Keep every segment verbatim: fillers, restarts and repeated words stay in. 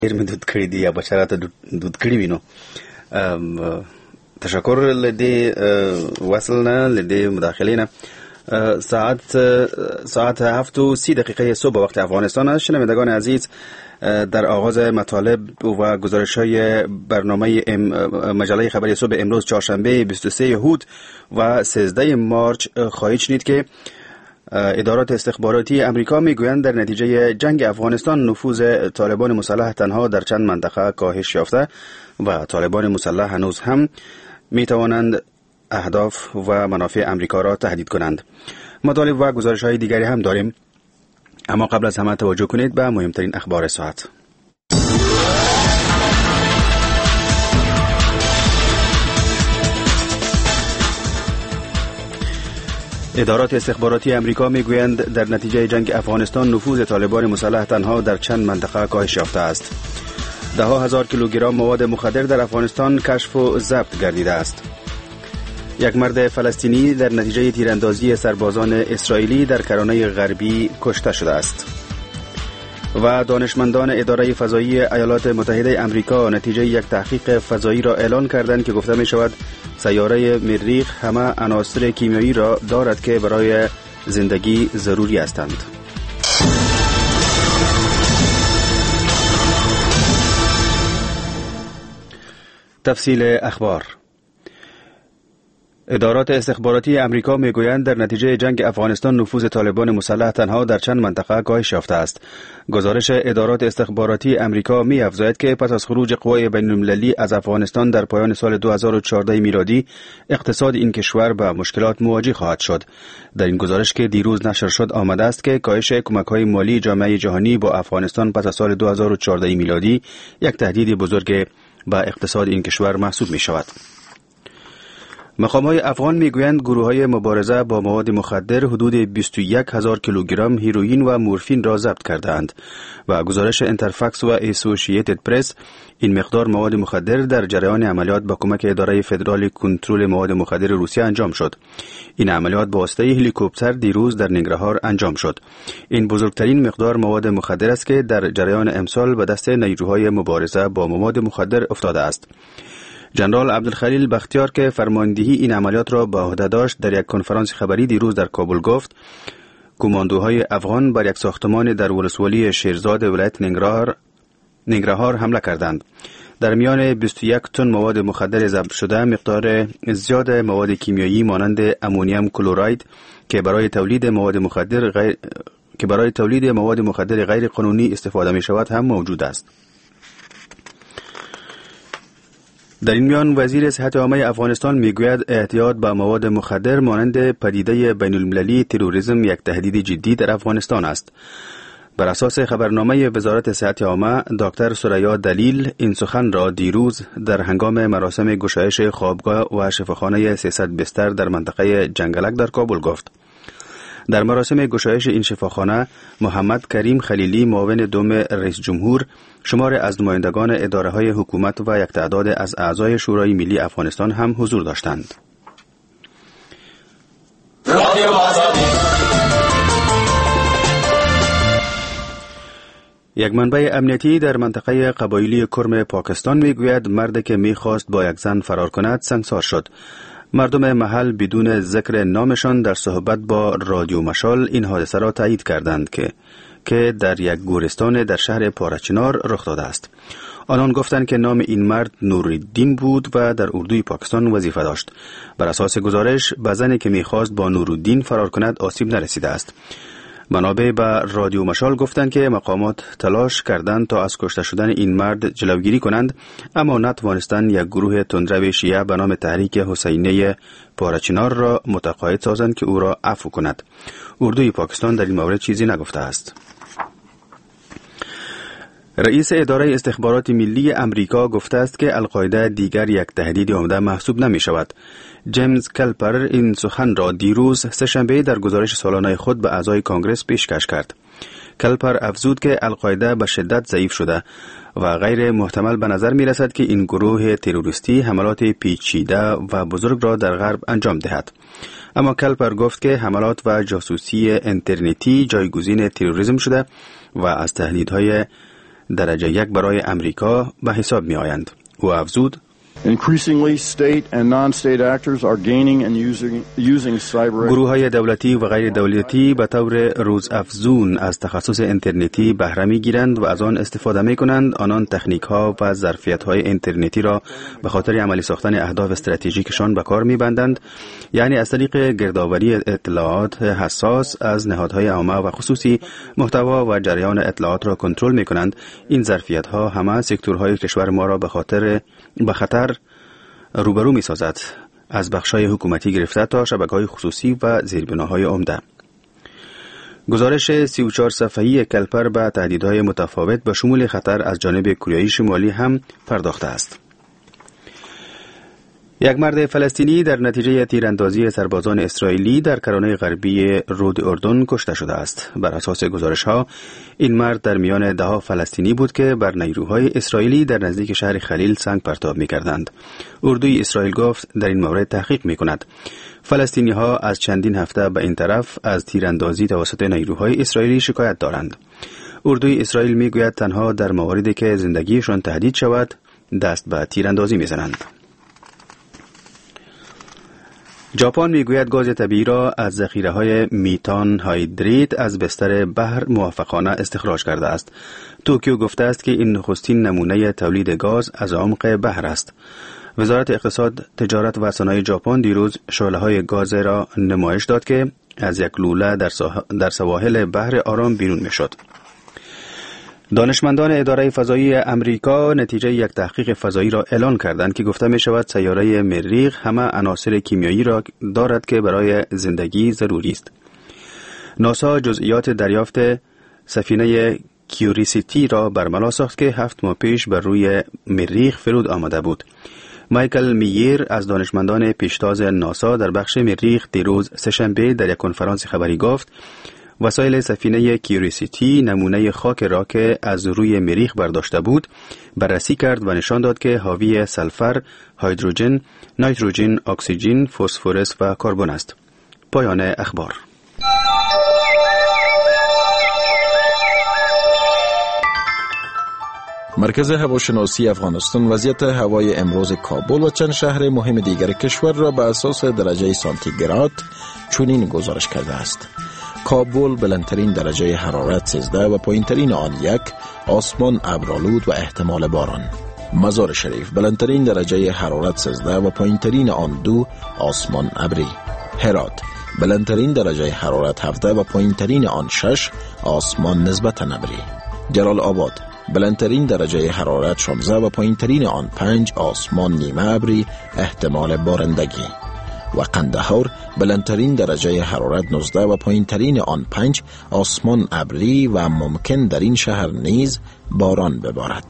می دود کړی دی یا بشرات دود کړی وینو. تشکر لدی وصلنا لدی مداخلین. ساعت ساعت هفت و سی دقیقه صبح وقت افغانستان است. شنوندگان عزیز، در آغاز مطالب و گزارش‌های برنامه مجله خبری صبح امروز چهارشنبه بیست و سه هود و سیزده مارچ خواهید شنید که ادارات استخباراتی امریکا میگویند در نتیجه جنگ افغانستان نفوذ طالبان مسلح تنها در چند منطقه کاهش یافته و طالبان مسلح هنوز هم میتوانند اهداف و منافع امریکا را تهدید کنند. مطالب و گزارش‌های دیگری هم داریم، اما قبل از همه توجه کنید به مهمترین اخبار ساعت. ادارات استخباراتی امریکا میگویند در نتیجه جنگ افغانستان نفوذ طالبان مسلح تنها در چند منطقه کاهش یافته است. ده ها هزار کیلوگرم مواد مخدر در افغانستان کشف و ضبط گردیده است. یک مرد فلسطینی در نتیجه تیراندازی سربازان اسرائیلی در کرانه غربی کشته شده است. و دانشمندان اداره فضایی ایالات متحده امریکا نتیجه یک تحقیق فضایی را اعلان کردند که گفته می شود سیاره مریخ همه عناصر کیمیایی را دارد که برای زندگی ضروری هستند. تفصیل اخبار. ادارات استخباراتی امریکا میگویند در نتیجه جنگ افغانستان نفوذ طالبان مسلح تنها در چند منطقه کاهش یافته است. گزارش ادارات استخباراتی امریکا می افزاید که پس از خروج قوای بین المللی از افغانستان در پایان سال دو هزار و چهارده میلادی اقتصاد این کشور به مشکلات مواجه خواهد شد. در این گزارش که دیروز نشر شد آمده است که کاهش کمک‌های مالی جامعه جهانی با افغانستان پس از سال دو هزار و چهارده میلادی یک تهدید بزرگ به اقتصاد این کشور محسوب می شود. مقام‌های افغان میگویند گروه‌های مبارزه با مواد مخدر حدود بیست و یک هزار کیلوگرم هیروئین و مورفین را ضبط کردند و گزارش انترفکس و اسوسییتد پرس این مقدار مواد مخدر در جریان عملیات با کمک اداره فدرال کنترل مواد مخدر روسیه انجام شد. این عملیات با واسطه هلیکوپتر دیروز در ننگرهار انجام شد. این بزرگترین مقدار مواد مخدر است که در جریان امسال به دست نیروهای مبارزه با مواد مخدر افتاده است. جنرال عبدالخلیل بختیار که فرماندهی این عملیات را به عهده داشت در یک کنفرانس خبری دیروز در کابل گفت کماندوهای افغان بر یک ساختمان در ولسوالی شیرزاد ولایت ننگرهار ننگرهار حمله کردند. در میان بیست و یک تن مواد مخدر ضبط شده مقدار زیاد مواد کیمیایی مانند امونیم کلراید که برای تولید مواد مخدر غیر که برای تولید مواد مخدر غیر قانونی استفاده می شود هم موجود است. در این میان وزیر صحت عامه افغانستان میگوید احتیاط به مواد مخدر مانند پدیده بین المللی تروریسم یک تهدید جدی در افغانستان است. بر اساس خبرنامه وزارت صحت عامه، دکتر سریا دلیل این سخن را دیروز در هنگام مراسم گشایش خوابگاه و شفاخانه سیصد بستر در منطقه جنگلک در کابل گفت. در مراسم گشایش این شفاخانه، محمد کریم خلیلی معاون دوم رئیس جمهور، شمار از نمایندگان اداره‌های حکومت و یک تعداد از اعضای شورای ملی افغانستان هم حضور داشتند. یک منبع امنیتی در منطقه قبایلی کرم پاکستان میگوید مرد که میخواست با یک زن فرار کند سنگسار شد. مردم محل بدون ذکر نامشان در صحبت با رادیو مشال این حادثه را تایید کردند که که در یک گورستان در شهر پارچنار رخ داده است. آنان گفتند که نام این مرد نورالدین بود و در اردوی پاکستان وظیفه داشت. بر اساس گزارش به زنی که میخواست با نورالدین فرار کند آسیب نرسیده است. منابع به رادیو مشال گفتند که مقامات تلاش کردند تا از کشته شدن این مرد جلوگیری کنند، اما نتوانستند یک گروه تندرو شیعه به نام تحریک حسینیه پارچنار را متقاعد سازند که او را عفو کند. اردوی پاکستان در این مورد چیزی نگفته است. رئیس اداره استخبارات ملی امریکا گفته است که القاعده دیگر یک تهدید عمده محسوب نمی شود. جیمز کلپر این سخن را دیروز سه‌شنبه در گزارش سالانه خود به اعضای کنگره پیشکش کرد. کلپر افزود که القاعده به شدت ضعیف شده و غیر محتمل به نظر می رسد که این گروه تروریستی حملات پیچیده و بزرگ را در غرب انجام دهد. اما کلپر گفت که حملات و جاسوسی اینترنتی جایگزین تروریسم شده و از تهدیدهای درجه یک برای امریکا به حساب می آیند. او افزود: Increasingly, state and non-state actors are gaining and using using cyber. گروه‌های دولتی و غیر دولتی به طور روزافزون از تخصص اینترنتی بهره می‌گیرند و از آن استفاده می‌کنند. آنان تکنیک‌ها و ظرفیت‌های اینترنتی را به خاطر عملی ساختن اهداف استراتژیکشان به کار می‌بندند، یعنی از طریق گردآوری اطلاعات حساس از نهادهای عامه و خصوصی محتوا و جریان اطلاعات را کنترل می‌کنند. این ظرفیت‌ها همه سکتورهای کشور ما را به خاطر به خطر روبرو می سازد، از بخشای حکومتی گرفته تا شبکه‌های خصوصی و زیربناهای عمده. گزارش سی و چهار صفحه‌ای کلپر به تهدیدهای متفاوت به شمول خطر از جانب کره شمالی هم پرداخته است. یک مرد فلسطینی در نتیجه تیراندازی سربازان اسرائیلی در کرانه غربی رود اردن کشته شده است. بر اساس گزارش‌ها این مرد در میان ده ها فلسطینی بود که بر نیروهای اسرائیلی در نزدیک شهر خلیل سنگ پرتاب می‌کردند. اردوی اسرائیل گفت در این مورد تحقیق می‌کند. فلسطینی‌ها از چندین هفته به این طرف از تیراندازی توسط نیروهای اسرائیلی شکایت دارند. اردوی اسرائیل می‌گوید تنها در مواردی که زندگیشان تهدید شود دست به تیراندازی می‌زنند. ژاپن میگوید گاز طبیعی را از ذخیره‌های میتان هایدریت از بستر بحر موفقانه استخراج کرده است. توکیو گفته است که این نخستین نمونه تولید گاز از عمق بحر است. وزارت اقتصاد، تجارت و صنایع ژاپن دیروز شعله‌های گاز را نمایش داد که از یک لوله در, در سواحل بحر آرام بیرون می‌شد. دانشمندان اداره فضایی امریکا نتیجه یک تحقیق فضایی را اعلان کردند که گفته می شود سیاره مریخ همه عناصر کیمیایی را دارد که برای زندگی ضروری است. ناسا جزئیات دریافت سفینه کیوریسیتی را برملا ساخت که هفت ماه پیش بر روی مریخ فرود آمده بود. مایکل میر از دانشمندان پیشتاز ناسا در بخش مریخ دیروز سه‌شنبه در یک کنفرانس خبری گفت وسایل سفینه کیوریسیتی نمونه خاک را که از روی مریخ برداشته بود بررسی کرد و نشان داد که حاوی سلفر، هیدروژن، نیتروژن، اکسیژن، فسفرس و کربن است. پایان اخبار. مرکز هواشناسی افغانستان وضعیت هوای امروز کابل و چند شهر مهم دیگر کشور را به اساس درجه سانتیگراد چنین گزارش کرده است: کابل بلندترین درجه حرارت سیزده و پایینترین آن یک، آسمان ابرآلود و احتمال باران. مزار شریف بلندترین درجه حرارت سیزده و پایینترین آن دو، آسمان ابری. هرات بلندترین درجه حرارت هفده و پایینترین آن شش، آسمان نسبتا ابری. جلال آباد بلندترین درجه حرارت شانزده و پایینترین آن پنج، آسمان نیمه ابری، احتمال بارندگی. و قندهار بلندترین درجه حرارت نوزده و پایینترین آن پنج، آسمان ابری و ممکن در این شهر نیز باران ببارد.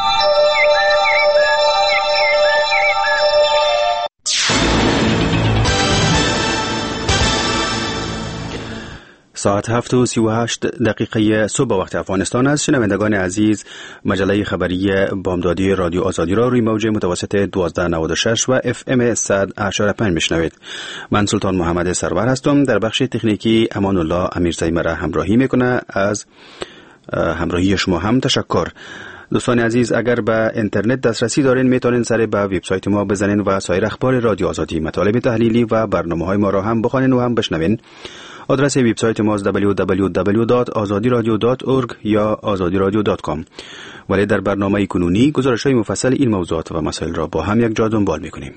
ساعت هفت و سی و هشت دقیقه صبح وقت افغانستان است. شنوندگان عزیز، مجله خبری بامدادی رادیو آزادی را روی موج متوسط دوازده نود و شش و اف ام صد و هشت و پنج میشنوید. من سلطان محمد سرور هستم. در بخش تکنیکی امان الله امیرزی مرا همراهی میکنه. از همراهی شما هم تشکر. دوستان عزیز، اگر به اینترنت دسترسی دارین میتونین سر به وبسایت ما بزنین و سایر اخبار رادیو آزادی، مطالب تحلیلی و برنامه‌های ما را هم بخوانین و هم بشنوین. آدرس وبسایت ما است دبلیو دبلیو دبلیو دات آزادی رادیو دات اورگ یا آزادی رادیو دات کام. ولی در برنامه کنونی گزارش‌های مفصل این موضوعات و مسائل را با هم یک جا دنبال می‌کنیم.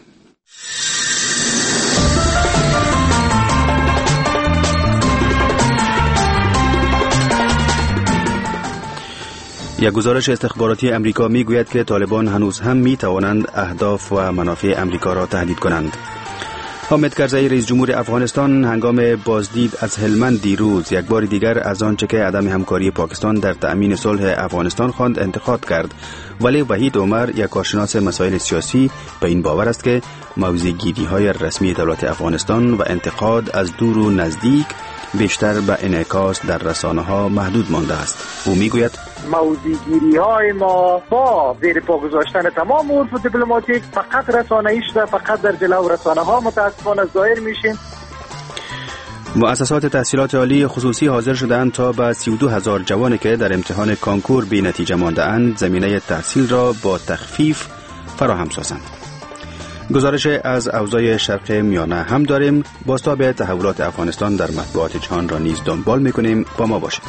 یک گزارش استخباراتی امریکا میگوید که طالبان هنوز هم میتوانند اهداف و منافع امریکا را تهدید کنند. حامد کرزی رئیس جمهور افغانستان هنگام بازدید از هلمند دیروز یک بار دیگر از آنچه که عدم همکاری پاکستان در تأمین صلح افغانستان خواند انتقاد کرد. ولی وحید عمر، یک کارشناس مسائل سیاسی، به این باور است که موضع‌گیری‌های رسمی دولت افغانستان و انتقاد از دور و نزدیک بیشتر به انعکاس در رسانه‌ها محدود مانده است. او میگوید موضع‌گیری‌های ما با زیر پا گذاشتن تمام عرف دیپلماتیک فقط رسانه‌ای شده، فقط در جلو رسانه‌ها متأسفانه ظاهر میشیم. مؤسسات تحصیلات عالی خصوصی حاضر شدند تا به سی و دو هزار جوانی که در امتحان کانکور بی نتیجه مانده اند زمینه تحصیل را با تخفیف فراهم سازند. گزارش از اوضاع شرق میانه هم داریم. بازتاب تحولات افغانستان در مطبوعات جهان را نیز دنبال می‌کنیم. با ما باشید.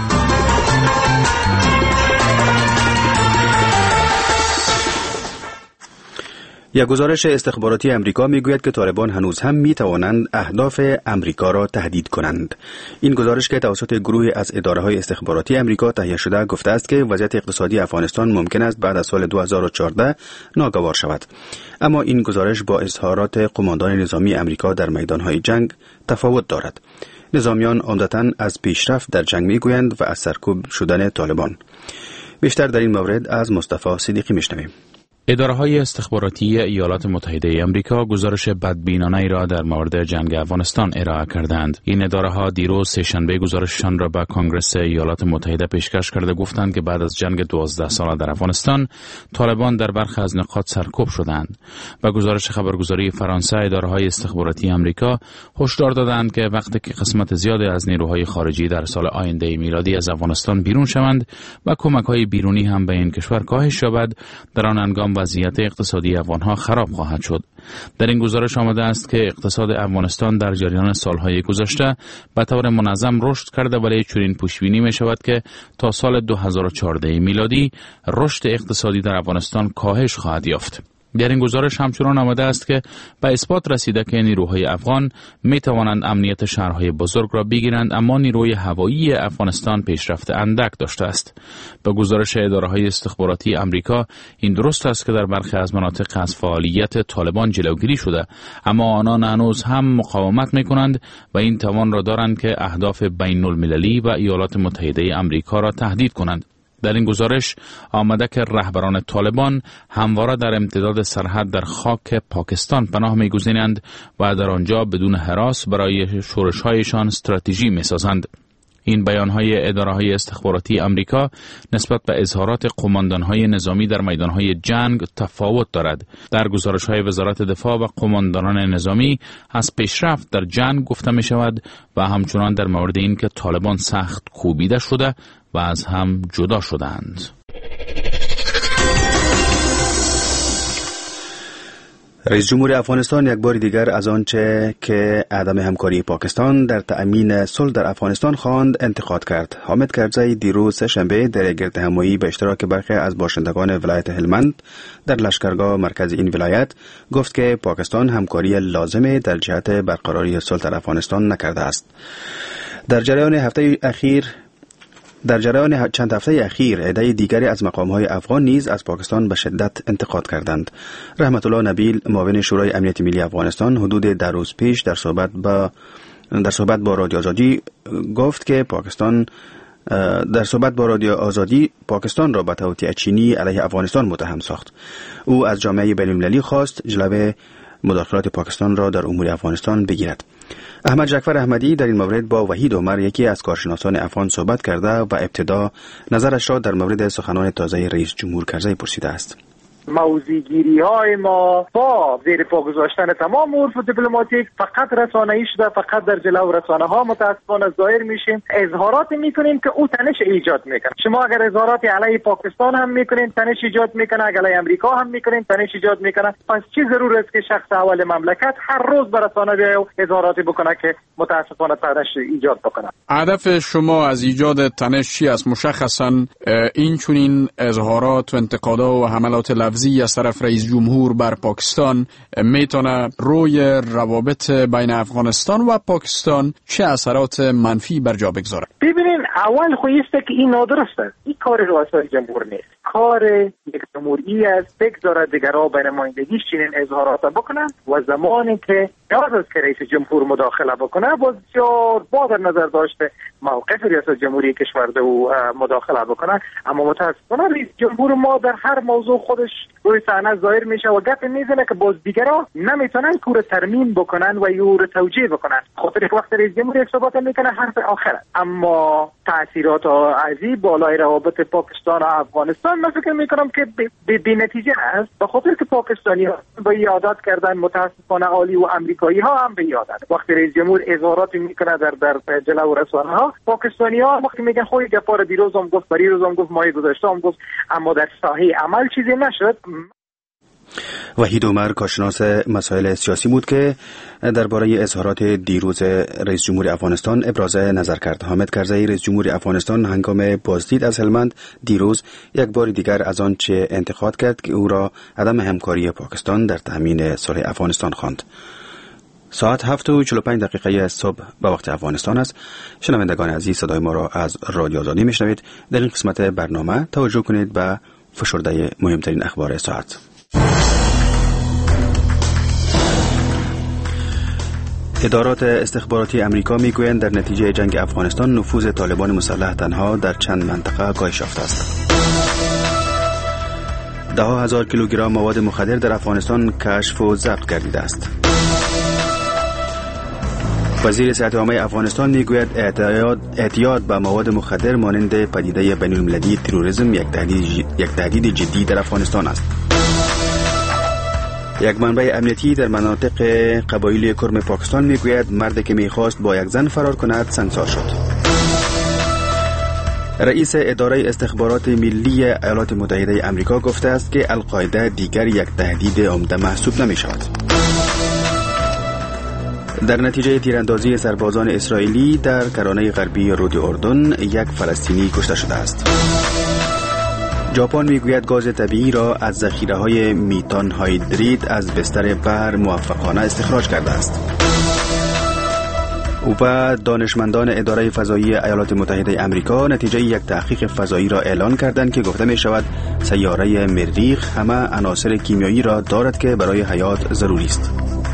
یک گزارش استخباراتی امریکا میگوید که طالبان هنوز هم می توانند اهداف امریکا را تهدید کنند. این گزارش که توسط گروهی از اداره‌های استخباراتی امریکا تهیه شده گفته است که وضعیت اقتصادی افغانستان ممکن است بعد از سال دو هزار و چهارده ناگوار شود. اما این گزارش با اظهارات قماندان نظامی امریکا در میدان‌های جنگ تفاوت دارد. نظامیان عمدتاً از پیشرفت در جنگ میگویند و از سرکوب شدن طالبان. بیشتر در این مورد از مصطفی صدیقی میشنویم. اداره‌های استخباراتی ایالات متحده آمریکا گزارش بدبینانه‌ای را در مورد جنگ افغانستان ارائه کردند. این اداره‌ها دیروز سه‌شنبه گزارششان را به کنگره ایالات متحده پیشکش کرده گفتند که بعد از جنگ دوازده ساله در افغانستان طالبان در برخی از نقاط سرکوب شدند. با گزارش خبرگزاری فرانسه اداره‌های استخباراتی آمریکا هشدار دادند که وقتی که قسمت زیادی از نیروهای خارجی در سال آینده میلادی از افغانستان بیرون شوند و کمک‌های بیرونی هم به این کشور کاهش یابد، در آن هنگام وضعیت اقتصادی افغانها خراب خواهد شد. در این گزارش آمده است که اقتصاد افغانستان در جریان سالهای گذشته به طور منظم رشد کرده، ولی چنین پیش‌بینی می شود که تا سال دو هزار و چهارده میلادی رشد اقتصادی در افغانستان کاهش خواهد یافت. در این گزارش همچنان آمده است که به اثبات رسیده که نیروهای افغان می توانند امنیت شهرهای بزرگ را بگیرند، اما نیروی هوایی افغانستان پیشرفت اندک داشته است. به گزارش اداره‌های استخباراتی آمریکا این درست است که در برخی از مناطق از فعالیت طالبان جلوگیری شده، اما آنان هنوز هم مقاومت می کنند و این توان را دارند که اهداف بین المللی و ایالات متحده آمریکا را تهدید کنند. در این گزارش آمده که رهبران طالبان همواره در امتداد سرحد در خاک پاکستان پناه می‌گزینند و در آنجا بدون هراس برای شورش‌هایشان استراتژی می‌سازند. این بیان‌های اداره‌های استخباراتی آمریکا نسبت به اظهارات قماندان‌های نظامی در میدان‌های جنگ تفاوت دارد. در گزارش‌های وزارت دفاع و قماندانان نظامی از پیشرفت در جنگ گفته می‌شود و همچنان در مورد این که طالبان سخت کوبیده شده و از هم جدا شدند. رئیس جمهور افغانستان یک بار دیگر از آنچه که عدم همکاری پاکستان در تأمین صلح در افغانستان خواند انتقاد کرد. حامد کرزی دیروز سه‌شنبه در گرد همایی به اشتراک برخی از باشندگان ولایت هلمند در لشکرگاه مرکز این ولایت گفت که پاکستان همکاری لازم در جهت برقراری صلح در افغانستان نکرده است. در جریان هفته اخیر در جریان چند هفته اخیر عده دیگری از مقام‌های افغان نیز از پاکستان به شدت انتقاد کردند. رحمت الله نبیل معاون شورای امنیت ملی افغانستان حدود در روز پیش در صحبت با در صحبت با رادیو آزادی گفت که پاکستان در صحبت با رادیو آزادی پاکستان را به توطئه چینی علیه افغانستان متهم ساخت. او از جامعه بین‌المللی خواست جلوی مداخلات پاکستان را در امور افغانستان بگیرد. احمد جعفر احمدی در این مورد با وحید عمر یکی از کارشناسان افغان صحبت کرده و ابتدا نظرش را در مورد سخنان تازه رئیس جمهور کرزی پرسیده است. موضوعگیری های ما با زیر پا گذاشتن تمام عرف دیپلماتیک فقط رسانه‌ای شده، فقط در جلو رسانه ها متاسفانه ظاهر میشیم، اظهارات میکنیم که او تنش ایجاد میکنه. شما اگر اظهارات علیه پاکستان هم میکنین تنش ایجاد میکنه، اگر علیه امریکا هم میکنین تنش ایجاد میکنه. پس چه ضرورت است که شخص اول مملکت هر روز به رسانه بیاید و اظهاراتی بکنه که متاسفانه تنش ایجاد بکنه؟ هدف شما از ایجاد تنش چی است؟ مشخصا این چنین اظهارات و انتقادات و حملات لفظی از طرف رئیس جمهور بر پاکستان میتونه روی روابط بین افغانستان و پاکستان چه اثرات منفی بر جا بگذاره؟ ببینین، اول خویسته که این نادرست است. این کار رئاست جمهور نیست. کار یک جمهوری است بگذاره دیگرها به نمایندگیش چنین اظهارات بکنن و زمانی که نیاز است که رئیس جمهور مداخله بکنه بسیار با در نظر داشته موقف ریاست جمهوری کشور و مداخله بکنه. اما متاسفانه رئیس جمهور ما در هر موضوع خودش روی صحنه ظاهر میشه و گپ میزنه که باز دیگرها نمیتونن کور ترمیم بکنن و یور توجیه بکنن. خاطر وقت رئیس جمهور یک صحبت میکنه حرف آخره. اما تاثیرات عظیم بالای روابط پاکستان و افغانستان من فکر میکنم که بی نتیجه است، به خاطر که پاکستانی ها به یادات کردن، متاسفانه عالی و امریکایی ها هم به یادت. وقتی رئیس جمهور اظهارات میکنه در در جلو رسانه ها، پاکستانی ها وقتی میگن خوی گپار دیروز هم گفت، بری روز هم گفت، ماه گذشته هم گفت، اما در ساحه عمل چیزی نشد. وحید عمر کارشناس مسائل سیاسی بود که درباره اظهارات دیروز رئیس جمهور افغانستان ابراز نظر کرد. حامد کرزی رئیس جمهور افغانستان هنگام بازدید از هلمند دیروز یک بار دیگر از آن چه انتقاد کرد که او را عدم همکاری پاکستان در تامین صلح افغانستان خواند. ساعت هفت و چهل و پنج دقیقه صبح به وقت افغانستان است. شنوندگان عزیز، صدای ما را از رادیو آزادی میشنوید. در این قسمت برنامه توجه کنید به فشرده مهمترین اخبار ساعت. ادارات استخباراتی امریکا میگویند در نتیجه جنگ افغانستان نفوذ طالبان مسلح تنها در چند منطقه کاهش یافته است. ده هزار کیلوگرم مواد مخدر در افغانستان کشف و ضبط گردیده است. وزیر صحت عامه افغانستان میگوید اعتیاد اعتیاد به مواد مخدر مانند پدیده بین‌المللی تروریسم یک تهدید یک تهدید جدی در افغانستان است. یک منبع امنیتی در مناطق قبایلی کرم پاکستان میگوید مردی که میخواست با یک زن فرار کند سنگسار شد. رئیس اداره استخبارات ملی ایالات متحده آمریکا گفته است که القاعده دیگر یک تهدید عمده محسوب نمی شود. در نتیجه تیراندازی سربازان اسرائیلی در کرانه غربی رود اردن یک فلسطینی کشته شده است. ژاپن میگوید گاز طبیعی را از ذخیره‌های میتان هایدرید از بستر بحر موفقانه استخراج کرده است. و دانشمندان اداره فضایی ایالات متحده آمریکا نتیجه یک تحقیق فضایی را اعلان کردند که گفته می شود سیاره مریخ همه عناصر کیمیایی را دارد که برای حیات ضروری است.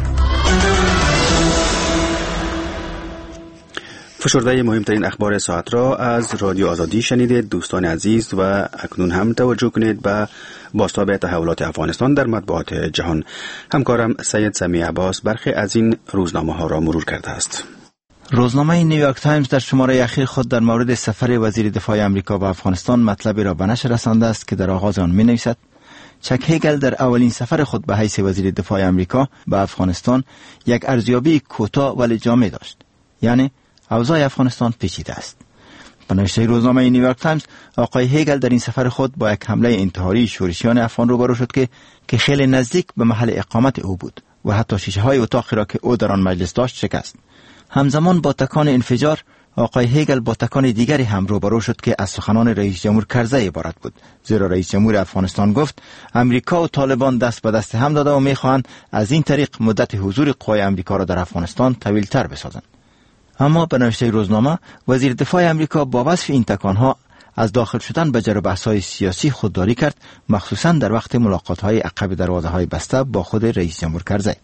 فشرده مهمترین اخبار ساعت را از رادیو آزادی شنیدید دوستان عزیز، و اکنون هم توجه کنید به بازتاب تحولات افغانستان در مطبوعات جهان. همکارم سید سمیع عباس برخی از این روزنامه ها را مرور کرده است. روزنامه نیویورک تایمز در شماره اخیر خود در مورد سفر وزیر دفاع آمریکا به افغانستان مطلبی را به نشر رسانده است که در آغاز آن می نویسد: چک هیگل در اولین سفر خود به حیث وزیر دفاع آمریکا به افغانستان یک ارزیابی کوتاه ولی جامع داشت، یعنی اوضاع افغانستان پیچیده است. به نوشته روزنامه نیویورک تایمز، آقای هیگل در این سفر خود با یک حمله انتحاری شورشیان افغان روبرو شد که که خیلی نزدیک به محل اقامت او بود و حتی شیشه های اتاقی را که او در آن مجلس داشت شکست. همزمان با تکان انفجار، آقای هیگل با تکان دیگری هم روبرو شد که از سخنان رئیس جمهور کرزی عبارت بود، زیرا رئیس جمهور افغانستان گفت امریکا و طالبان دست به دست هم داده و می‌خواهند از این طریق مدت حضور قوای امریکا را در افغانستان طویل‌تر بسازند. اما به نوشته روزنامه، وزیر دفاع آمریکا با وصف این تکانها از داخل شدن به جر و بحث‌های سیاسی خودداری کرد، مخصوصاً در وقت ملاقات‌های عقب دروازه‌های بسته با خود رئیس جمهور کرزی.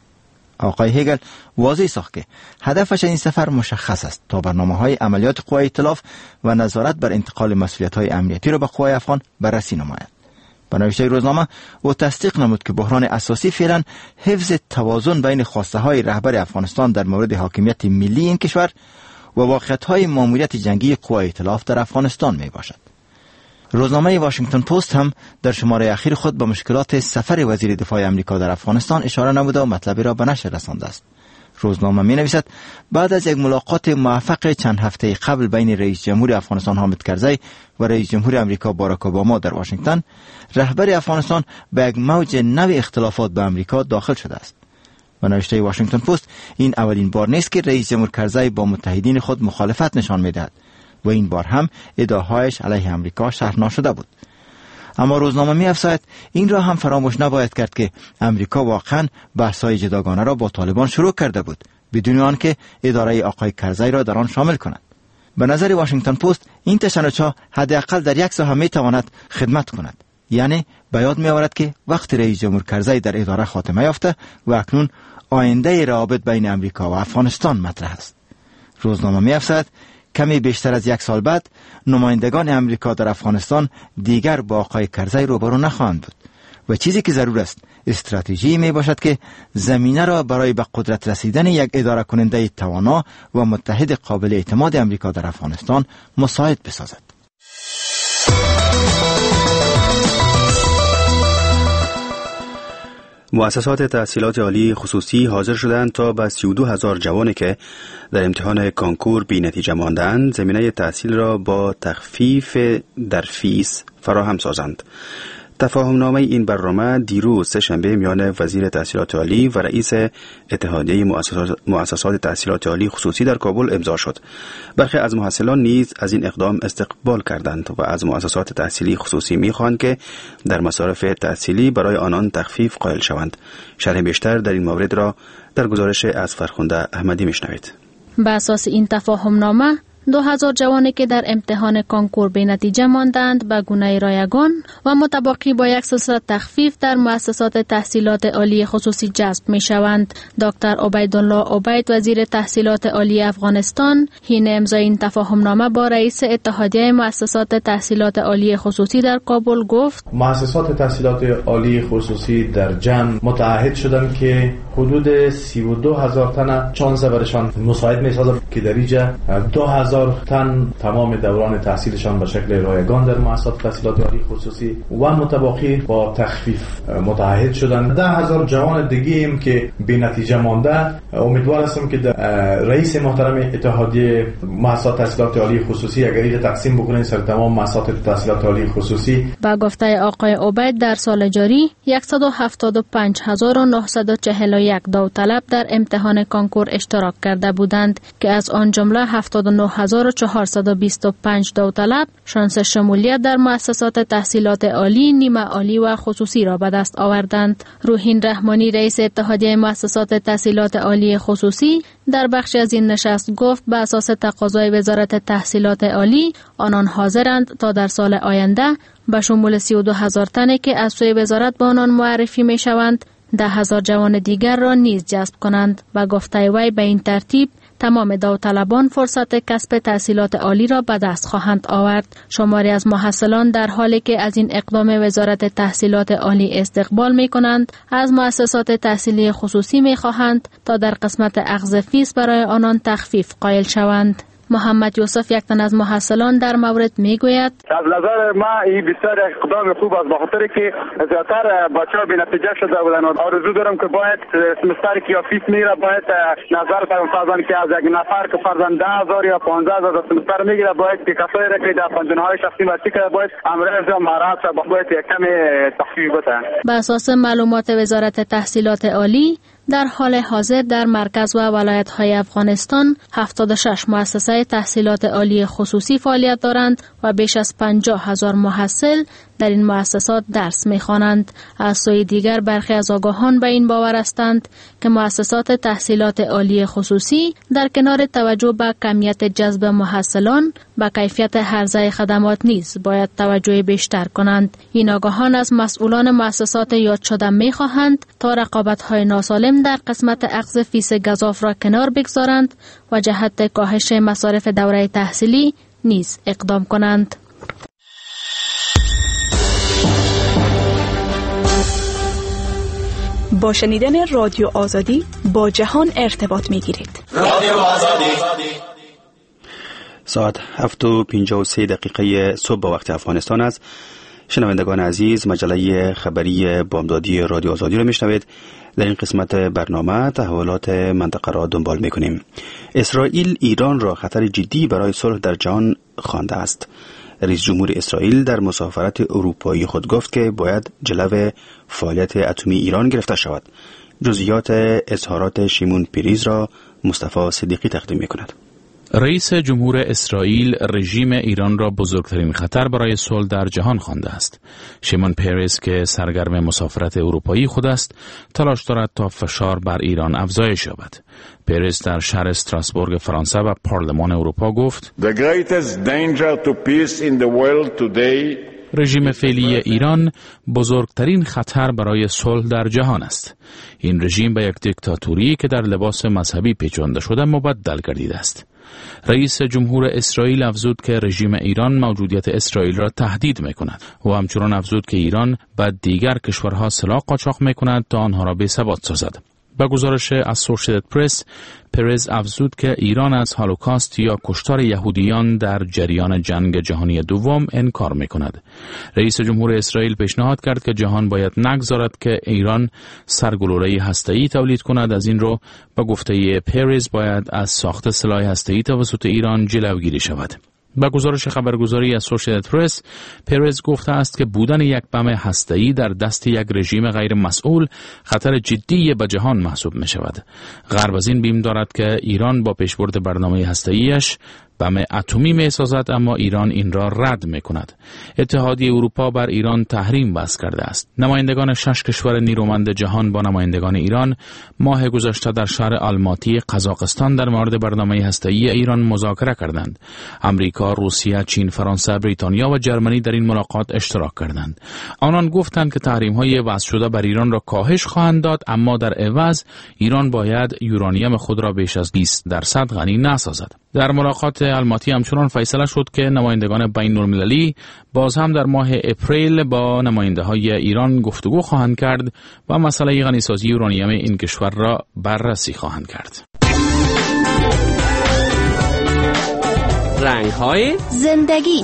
آقای هیگل واضح ساخت که هدفش این سفر مشخص است تا برنامه‌های عملیات قوای ائتلاف و نظارت بر انتقال مسئولیت‌های امنیتی را به قوای افغان بررسی نماید. به نوشته روزنامه، او تصدیق نمود که بحران اساسی فعلا حفظ توازن بین خواسته‌های رهبر افغانستان در مورد حاکمیت ملی این کشور و واقعیت‌های ماموریت جنگی قوای ائتلاف در افغانستان میباشد. روزنامه واشنگتن پست هم در شماره اخیر خود به مشکلات سفر وزیر دفاع آمریکا در افغانستان اشاره نموده و مطلبی را به نشر رسانده است. روزنامه می نویسد بعد از یک ملاقات موفق چند هفته قبل بین رئیس جمهور افغانستان حامد کرزی و رئیس جمهور آمریکا باراک اوباما در واشنگتن، رهبر افغانستان به یک موج نو اختلافات با آمریکا داخل شده است. به نوشته واشنگتن پست، این اولین بار نیست که رئیس جمهور کرزی با متحدین خود مخالفت نشان می‌دهد و این بار هم ادعاهایش علیه آمریکا شرح نشده بود. اما روزنامه می‌افزاید این را هم فراموش نباید کرد که آمریکا واقعاً بحث‌های جداگانه را با طالبان شروع کرده بود بدون آنکه اداره آقای کرزی را در آن شامل کند. به نظر واشنگتن پست، این تشنج‌ها حداقل در یک ساحه می‌تواند خدمت کند، یعنی به یاد می‌آورد که وقت رئیس جمهور کرزی در اداره خاتمه یافته و اکنون آینده روابط بین آمریکا و افغانستان مطرح است. روزنامه می‌افزاید کمی بیشتر از یک سال بعد نمایندگان آمریکا در افغانستان دیگر با آقای کرزی روبرو نخواهند بود و چیزی که ضرور است استراتژی می باشد که زمینه را برای به قدرت رسیدن یک اداره کننده توانا و متحد قابل اعتماد امریکا در افغانستان مساعد بسازد. مؤسسات تحصیلات عالی خصوصی حاضر شدند تا به سی و دو هزار جوانی که در امتحان کانکور بی نتیجه ماندند زمینه تحصیل را با تخفیف در فیس فراهم سازند. تفاهم نامه این برنامه دیروز سه شنبه میان وزیر تحصیلات عالی و رئیس اتحادیه مؤسسات, مؤسسات تحصیلات عالی خصوصی در کابل امضا شد. برخی از محصلان نیز از این اقدام استقبال کردند و از مؤسسات تحصیلی خصوصی می‌خواهند که در مصارف تحصیلی برای آنان تخفیف قائل شوند. شرح بیشتر در این مورد را در گزارش از فرخنده احمدی میشنوید. بر اساس این تفاهم نامه دو هزار جوانی که در امتحان کانکور به نتیجه ماندند به گونه رایگان و متباقی با یک سلسله تخفیف در مؤسسات تحصیلات عالی خصوصی جذب می شوند. دکتر عبیدالله عبید وزیر تحصیلات عالی افغانستان حین امضای این تفاهم نامه با رئیس اتحادیه مؤسسات تحصیلات عالی خصوصی در کابل گفت مؤسسات تحصیلات عالی خصوصی در جمع متعهد شدند که حدود سی و دو هزار تن چانزه برشان مساعد می سازند که در اینجا دو هزار تن تمام دوران تحصیلشان به شکل رایگان در مؤسسات تحصیلات عالی خصوصی و متباقی با تخفیف متعهد شدند. ده هزار جوان دیگه هم که بی نتیجه مانده امیدوار هستم که رئیس محترم اتحادیه مؤسسات تحصیلات عالی خصوصی اگر تقسیم بکنین سر تمام مؤسسات تحصیلات عالی خصوصی. با گفته آقای عبید در سال جاری صد و هفتاد و پنج هزار و نهصد و چهل و یک داوطلب در امتحان کانکور اشتراک کرده بودند که از آن جمله هفتاد و نه هزار و چهارصد و بیست و پنج داوطلب شانس شمولیت در مؤسسات تحصیلات عالی، نیمه عالی و خصوصی را به دست آوردند. روحین رحمانی رئیس اتحادیه مؤسسات تحصیلات عالی خصوصی در بخشی از این نشست گفت به اساس تقاضای وزارت تحصیلات عالی آنان حاضرند تا در سال آینده به شمول سی و دو هزار تنی که از سوی وزارت به آنان معرفی می شوند ده هزار جوان دیگر را نیز جذب کنند و گفته وی به این ترتیب تمام داوطلبان فرصت کسب تحصیلات عالی را به دست خواهند آورد. شماری از محصلان در حالی که از این اقدام وزارت تحصیلات عالی استقبال می کنند از مؤسسات تحصیلی خصوصی می خواهند تا در قسمت اخذ فیس برای آنان تخفیف قائل شوند. محمد یوسف یک تن از محصلان در مورد می گوید از نظر ما این بسیار اقدام خوب است به خاطر که زیاتر بچه‌ها بی نتیجه شده بودن و آرزو دارم که باید سمستر که فیس میره باید نظر فرضاً که از یک نفر که فرضاً ده هزار یا پانزده هزار سمستر میگیره باید که کسایی را که در پنجنهای شخصی مرسی کرده باید امروز مراد باید یک کمی تخفیف بده. به اساس معلومات وزارت تحصیلات عالی در حال حاضر در مرکز و ولایت‌های افغانستان هفتاد و شش مؤسسه تحصیلات عالی خصوصی فعالیت دارند و بیش از پنجاه هزار محصل در این مؤسسات درس می‌خوانند. از سوی دیگر برخی از آگاهان به این باور هستند که مؤسسات تحصیلات عالی خصوصی در کنار توجه به کمیت جذب محصلان به کیفیت عرضه خدمات نیز باید توجه بیشتر کنند. این آگاهان از مسئولان مؤسسات یاد شده می‌خواهند تا رقابت‌های ناسالم در قسمت اخذ فیس گزاف را کنار بگذارند و جهت کاهش مصارف دوره تحصیلی نیز اقدام کنند. با شنیدن رادیو آزادی با جهان ارتباط می گیرید. رادیو آزادی. ساعت هفت و پنجاه و سه دقیقه صبح به وقت افغانستان است. شنوندگان عزیز، مجله خبری بامدادی رادیو آزادی را میشنوید. در این قسمت برنامه تحولات منطقه را دنبال میکنیم. اسرائیل ایران را خطر جدی برای صلح در جهان خوانده است. رئیس جمهور اسرائیل در مسافرت اروپایی خود گفت که باید جلو فعالیت اتمی ایران گرفته شود. جزئیات اظهارات شیمون پیریز را مصطفی صدیقی تقدیم میکند. رئیس جمهور اسرائیل رژیم ایران را بزرگترین خطر برای صلح در جهان خوانده است. شیمون پیریز که سرگرم مسافرت اروپایی خود است، تلاش دارد تا فشار بر ایران افزایش یابد. پیریز در شهر استراسبورگ فرانسه و پارلمان اروپا گفت: The greatest danger to peace in the world today رژیم فعلی ایران بزرگترین خطر برای صلح در جهان است. این رژیم به یک دیکتاتوری که در لباس مذهبی پیچانده شده مبدل گردیده است. رئیس جمهور اسرائیل افزود که رژیم ایران موجودیت اسرائیل را تهدید می‌کند و همچنان افزود که ایران به دیگر کشورها سلاح قاچاق می‌کند تا آنها را بی‌ثبات سازد. با گزارش اسوسییتد پرس، پرز افزود که ایران از هولوکاست یا کشتار یهودیان در جریان جنگ جهانی دوم انکار می‌کند. رئیس جمهور اسرائیل پیشنهاد کرد که جهان باید نگذارد که ایران سرگلوله هسته‌ای تولید کند. از این رو با گفته پرز باید از ساخت سلاح هسته‌ای توسط ایران جلوگیری شود. با گزارش خبرگزاری اسوسییتد پرس، پرز گفته است که بودن یک بم هسته‌ای در دست یک رژیم غیر مسئول خطر جدی به جهان محسوب می شود. غرب از این بیم دارد که ایران با پیشبرد برنامه هسته‌ایش بم اتمی می سازد، اما ایران این را رد می کند. اتحادیه اروپا بر ایران تحریم وضع کرده است. نمایندگان شش کشور نیرومند جهان با نمایندگان ایران ماه گذشته در شهر آلماتی قزاقستان در مورد برنامه هسته‌ای ایران مذاکره کردند. امریکا، روسیه، چین، فرانسه، بریتانیا و جرمنی در این ملاقات اشتراک کردند. آنان گفتند که تحریم‌های وضع شده بر ایران را کاهش خواهند داد، اما در عوض ایران باید یورانیم خود را بیش از بیست درصد غنی نسازد. در ملاقات آلماتی همچنان فیصله شد که نمایندگان بین المللی باز هم در ماه اپریل با نماینده های ایران گفتگو خواهند کرد و مسئله غنیسازی یورانیم این کشور را بررسی خواهند کرد. رنگ های زندگی.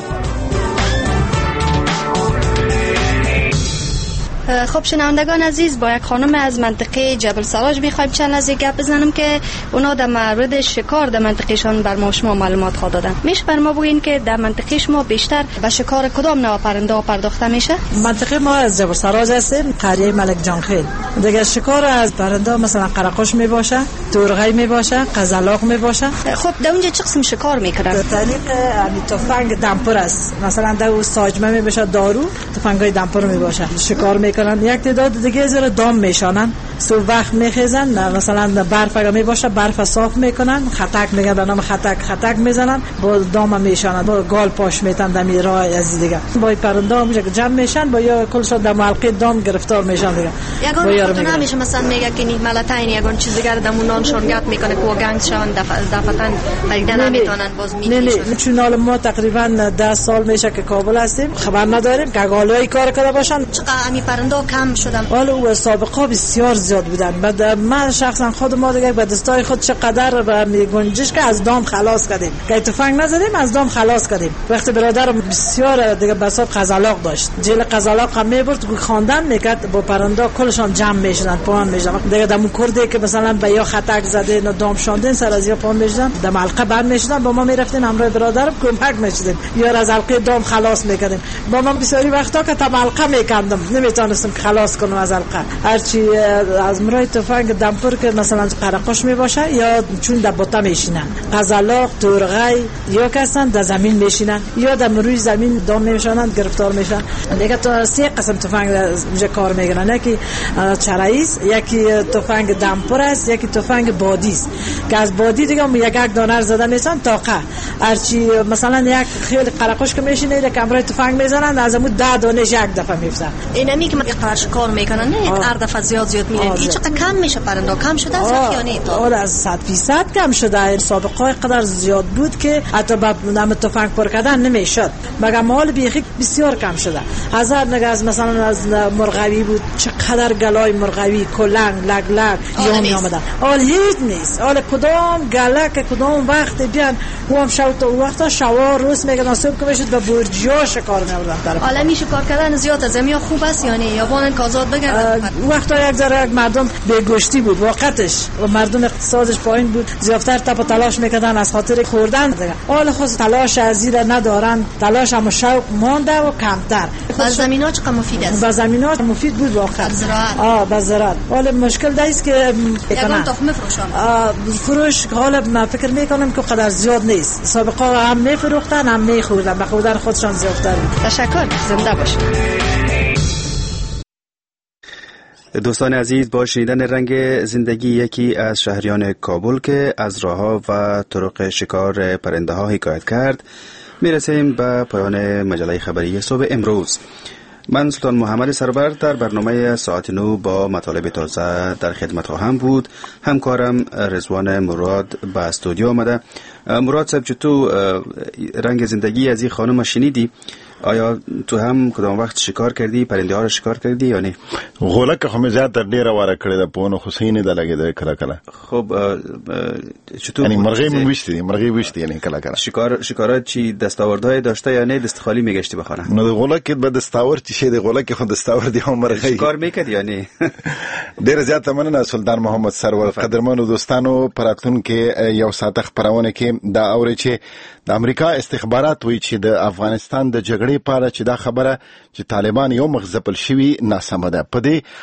خب شنوندگان عزیز، با یک خانم از منطقه جبل سراج میخوایم چند لحظه گپ بزنم که اونا در مورد شکار در منطقهشان بر ما شما معلومات خواهد دادن. میشه بر ما بگین که در منطقه شما بیشتر به شکار کدام نوع پرنده ها پرداخته میشه؟ منطقه ما از جبل سراج هستیم، قریه ملک جان خیل. دیگه شکار از پرنده مثلا قرقش می باشه، تورغی می باشه، قزلاق می باشه. خب در اونجا چه قسم شکار میکنن؟ طریق همین تفنگ دمپر است. مثلا در ساجمه می بشه دارو، تفنگای دمپر می باشه. شکار می یک تعداد دیگه زیر دام میشانن، سو وقت میخیزن، مثلا برف اگه میباشه برف صاف میکنن، خطک میگن به نام خطک خطک میزنن، با دام میشانن، با گال پاش میتن دمی راه از دیگه با پرنده ها میشه جمع میشن، با یا کلشون در حلقه دام گرفتار میشن دیگه. یگان خودتون همیشه مثلا میگه که نی ملتاین یگان چیز دیگه دمونان شونگات میکنه که گنگ شون دفعتاً خریدن نمیتونن باز میگیرن. نه نه چون حالا ما تقریبا ده سال میشه که کابل هستیم، خبر نداریم که گالای کار کرده باشن. چقدر امی پرنده کم شدن. حالا او سابقه بسیار زیاد بودن. بعد من شخصا خود ما دیگه به دستای خود چقدر به میگنجش که از دام خلاص کردیم، که تفنگ نزدیم از دام خلاص کردیم. وقتی برادرم بسیار دیگه بساط قزلاق داشت، جیل قزلاق هم میبرد که خواندن میکرد، با پرنده کلشان جمع میشدن، پان میشدن دیگه. دمو کرده که مثلا به یا خطک زده نه دام شاندن سر از یا پان میشدن، دم حلقه بند میشدن، با ما میرفتیم همراه برادرم کمک میشدیم یا از حلقه دام خلاص میکردیم. با من بسیاری وقتا که تم حلقه میکندم نمیتونستم خلاص کنم از حلقه. هرچی از مرای تفنگ دمپر که مثلا قرقش می باشه یا چون در بوته میشینن، قزلاق، تورغی یا کسان در زمین میشینن یا در روی زمین دام میشونن، گرفتار میشن. دیگه تو سه قسم تفنگ اینجا کار میکنن، یکی چراییست، یکی تفنگ دمپر است، یکی تفنگ بادی است که از بادی دیگه یک یک دانه زدن میشن تاقه. هرچی مثلا یک خیلی قرقش که میشینه یک امرای تفنگ میزنن، از اون ده دانه یک دفعه میفزن. اینمی که قرش کار میکنن نه یک هر دفعه زیاد زیاد میرن. هیچ چقدر کم میشه پرنده کم شده از یا نه؟ تا آره از صد درصد کم شده. سابقه قدر زیاد بود که حتی با نام تفنگ پر کردن نمیشد، مگر مال بیخی بسیار کم شده. هزار نگاز مثلا از مرغوی بود، چقدر گلای مرغوی کلنگ لگ لگ یا می آمدن. حال هیچ نیست. حال کدام گله که کدام وقت بیان هم شو تو وقتا شوا روز میگن صبح که میشد به برجیا شکار میبردن. حالا میشه کار کردن زیاد از زمین خوب است یا نه؟ یا بانن کازاد بگردن؟ وقتا یک ذره یک مردم به گشتی بود واقعتش و مردم اقتصادش پایین بود، زیادتر تپ تلاش میکردن از خاطر خوردن دیگه. حال خود تلاش از زیر ندارن، تلاش هم شوق مانده و کمتر. باز زمینا چقدر مفید است؟ باز زمینا مفید بود واقعا. زراعت. آه باز زراعت. حال مشکل دایست که یگان تخم فروشان. فروش حالا من فکر میکنم که قدر زیاد نیست. سابقا هم میفروختن هم میخوردن، به خوردن خودشان زیادتر. تشکر، زنده باشید. دوستان عزیز، با شنیدن رنگ زندگی یکی از شهریان کابل که از راه‌ها و طرق شکار پرنده ها حکایت کرد، میرسیم به پایان مجله خبری صبح امروز. من سلطان محمد سرور در برنامه ساعت نو با مطالب تازه در خدمت خواهم بود. همکارم رضوان مراد به استودیو آمده. مراد صاحب، تو رنگ زندگی از این خانم شنیدی؟ آیا تو هم کدام وقت شکار کردی؟ پرنده ها رو شکار کردی یا نه؟ غولک خو مې زیاتره ډیره واره کړې ده، په ونه خو صحیح نه ده لګېدلې کله کله. خب چطور؟ یعنی مرغۍ مې وشتې دي، مرغۍ وشتې یعنی کله کله. شکار شکارات چی دستاوردهای داشته یا نه دست خالی میگشتی به خانه؟ نو د غولک به دستاورد چی د غولک خو دستاورد هم مرغۍ. شکار میکردی یا نه؟ ډیره زیاته مننه سلطان محمد سرور. قدرمنو دوستانو، پراتون کې یو ساعت خبرونه کې دا اوري چې د امریکا استخبارات وایي چې د افغانستان د جګړې په اړه چې دا خبره چې طالبان یو مخ ځپل شوي ناسمه ده. په دې